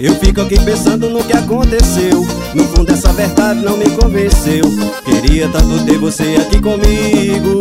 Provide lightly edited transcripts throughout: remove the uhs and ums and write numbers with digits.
Eu fico aqui pensando no que aconteceu. No fundo essa verdade não me convenceu. Queria tanto ter você aqui comigo.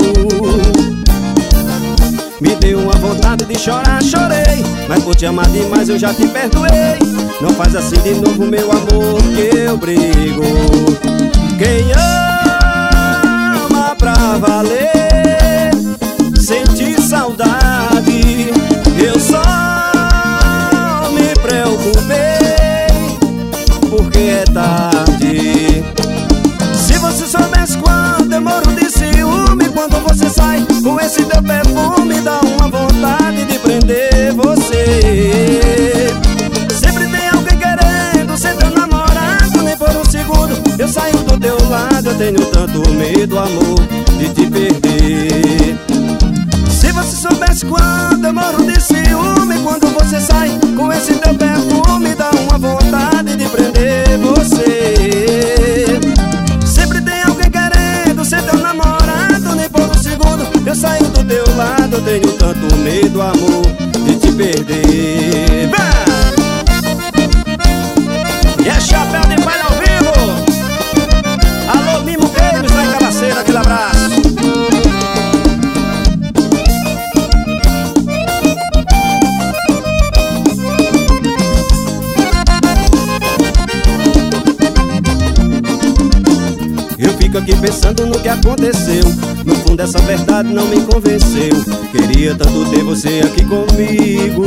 Me deu uma vontade de chorar, chorei. Mas por te amar demais eu já te perdoei. Não faz assim de novo, meu amor, que eu brigo. Quem ama pra valer sente saudade. Eu só me preocupei porque é tarde. Se você soubesse quanto eu morro de ciúme quando você sai com esse teu perfume, dá uma vontade de prender você. Sempre tem alguém querendo ser teu namorado, nem por um segundo eu saio do teu lado. Eu tenho tanto medo, amor, de te perder. Se você soubesse quanto eu morro de ciúme quando você sai com esse teu perfume, dá uma vontade de prender você. Sempre tem alguém querendo ser teu namorado, nem por um segundo eu saio do teu lado. Eu tenho tanto medo, amor, de te perder. E é Chapéu de Palha ao vivo. Alô, Mimo Games lá em Cabaceira, aquele abraço. Eu fico aqui pensando no que aconteceu. No fundo essa verdade não me convenceu. Queria tanto ter você aqui comigo.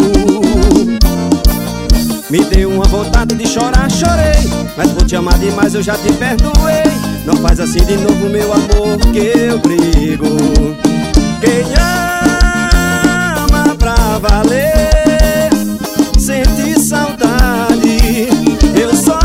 Me deu uma vontade de chorar, chorei. Mas por te amar demais eu já te perdoei. Não faz assim de novo, meu amor, que eu brigo. Quem ama pra valer sente saudade. Eu só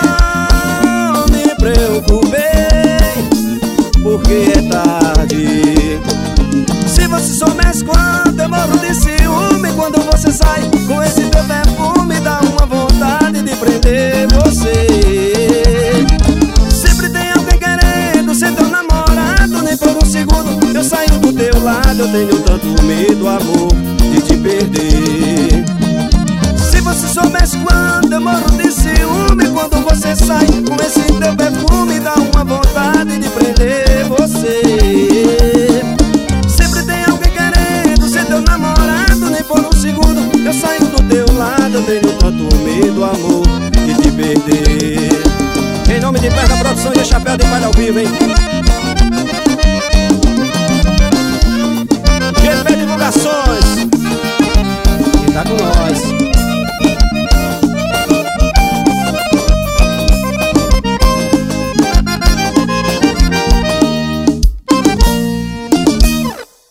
me preocupei porque é tarde. Se você soubesse quanto eu morro de ciúme quando você sai com esse teu perfume, dá uma vontade de prender você. Sempre tem alguém querendo ser teu namorado, nem por um segundo eu saio do teu lado. Eu tenho tanto medo, amor, de te perder. Se você soubesse quanto eu morro de ciúme quando você sai com esse teu perfume, dá uma vontade de prender você. Sempre tem alguém querendo ser teu namorado, nem por um segundo eu saio do teu lado. Eu tenho tanto medo, amor, de te perder. Em nome de Perda Produções e Chapéu de Palha ao vivo, hein?